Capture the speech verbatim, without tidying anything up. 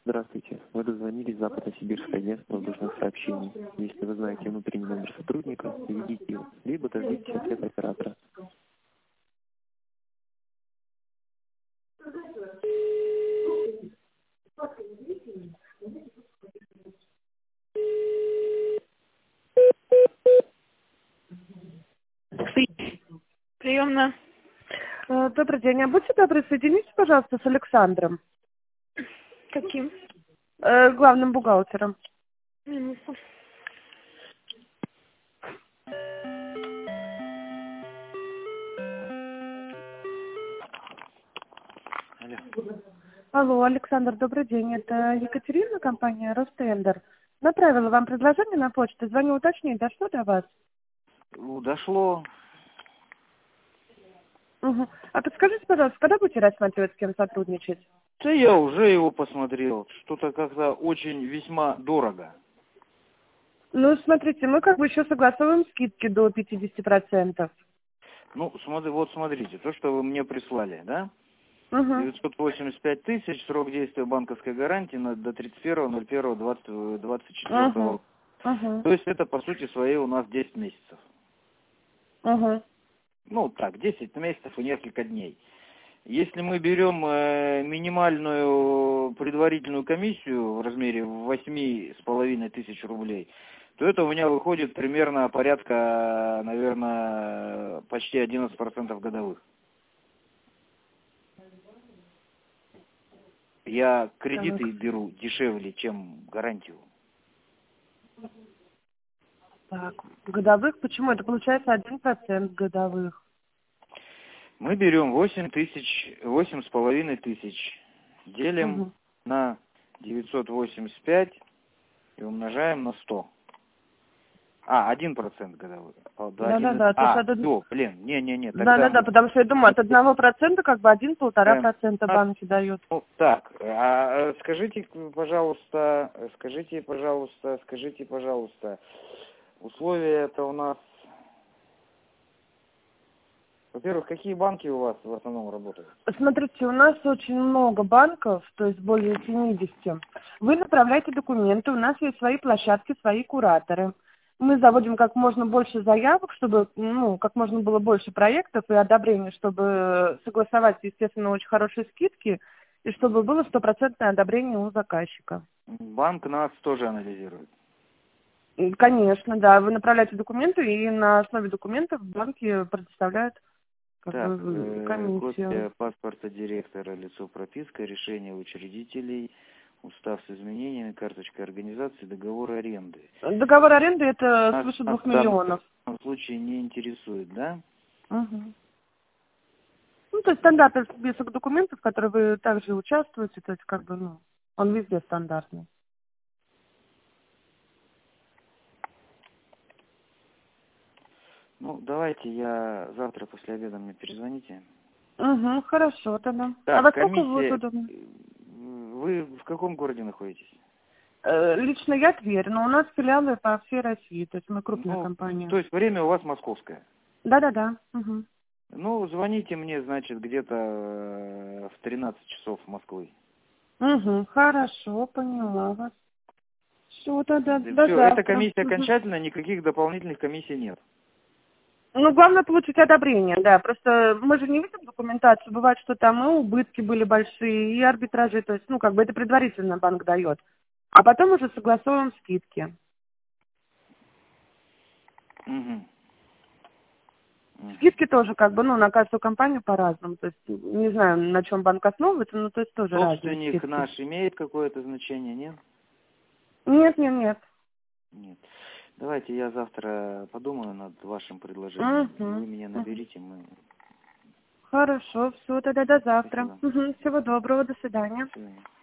Здравствуйте. Вы дозвонились в Западно-Сибирское агентство воздушных сообщений. Если вы знаете внутренний номер сотрудника, введите его, либо дождитесь ответа оператора. Приемно. Э, Добрый день. А будьте добры, соедините, пожалуйста, с Александром, Каким? э, главным бухгалтером. Минутку. Алло. Алло, Александр, добрый день. Это Екатерина, компания Ростендер. Направила вам предложение на почту. Звоню уточнить, дошло до вас? Ну, дошло. Угу. А подскажите, пожалуйста, когда будете рассматривать, с кем сотрудничать? Да я уже его посмотрел. Что-то как-то очень весьма дорого. Ну, смотрите, мы как бы еще согласовываем скидки до пятидесяти процентов. Ну, смотри, вот смотрите, то, что вы мне прислали, да? Угу. девятьсот восемьдесят пять тысяч, срок действия банковской гарантии на, до тридцать первого ноль первого двадцать четвёртого. Угу. Угу. То есть это, по сути своей, у нас десять месяцев. Угу. Ну, так, десять месяцев и несколько дней. Если мы берем э, минимальную предварительную комиссию в размере восемь с половиной тысяч рублей, то это у меня выходит примерно порядка, наверное, почти одиннадцать процентов годовых. Я кредиты беру дешевле, чем гарантию. Так, годовых? Почему? Это получается один процент годовых. Мы берем восемь тысяч, восемь с половиной тысяч, делим Угу. на девятьсот восемьдесят пять и умножаем на сто. А, один процент годовой. Да-да-да. А, до, блин, не-не-не. Да-да-да, потому что я думаю, от одного процента как бы один-полтора процента банки дают. Ну, так, а скажите, пожалуйста, скажите, пожалуйста, скажите, пожалуйста, условия это у нас... Во-первых, какие банки у вас в основном работают? Смотрите, у нас очень много банков, то есть более семидесяти. Вы направляете документы, у нас есть свои площадки, свои кураторы. Мы заводим как можно больше заявок, чтобы, ну, как можно было больше проектов и одобрений, чтобы согласовать, естественно, очень хорошие скидки, и чтобы было стопроцентное одобрение у заказчика. Банк нас тоже анализирует. Конечно, да. Вы направляете документы, и на основе документов банки предоставляют как Так, бы, э, комиссию. копия паспорта директора, лицо прописка, решение учредителей, устав с изменениями, карточка организации, договор аренды. Договор аренды это Нас, свыше нас двух в данном миллионов. случае не интересует, да? Угу. Ну, то есть стандартный список документов, в которые вы также участвуете, то есть как бы, ну, он везде стандартный. Ну, давайте я завтра после обеда мне перезвоните. Угу, хорошо тогда. Так, а во сколько будет комиссия... удобно? Вы в каком городе находитесь? Э, лично я Тверь, но у нас филиалы по всей России, то есть мы крупная Ну, компания. то есть время у вас московское. Да-да-да. Угу. Ну, звоните мне, значит, где-то э, в тринадцать часов Москвы. Угу, хорошо, поняла вас. Все, тогда до Все, завтра. эта комиссия Мгм. окончательно, никаких дополнительных комиссий нет. Ну, главное получить одобрение, да. Просто мы же не видим документацию. Бывает, что там и убытки были большие, и арбитражи. То есть, ну, как бы это предварительно банк дает. А потом уже согласовываем скидки. Угу. Угу. Скидки тоже, как бы, ну, на каждую компанию по-разному. То есть, не знаю, на чем банк основывается, но то есть тоже разные Собственник скидки. наш имеет какое-то значение, нет? Нет, нет, нет. Нет. Давайте я завтра подумаю над вашим предложением. Угу. Вы меня наберите, мы... Хорошо, все, тогда до завтра. Спасибо. Угу. Всего доброго, до свидания. До свидания.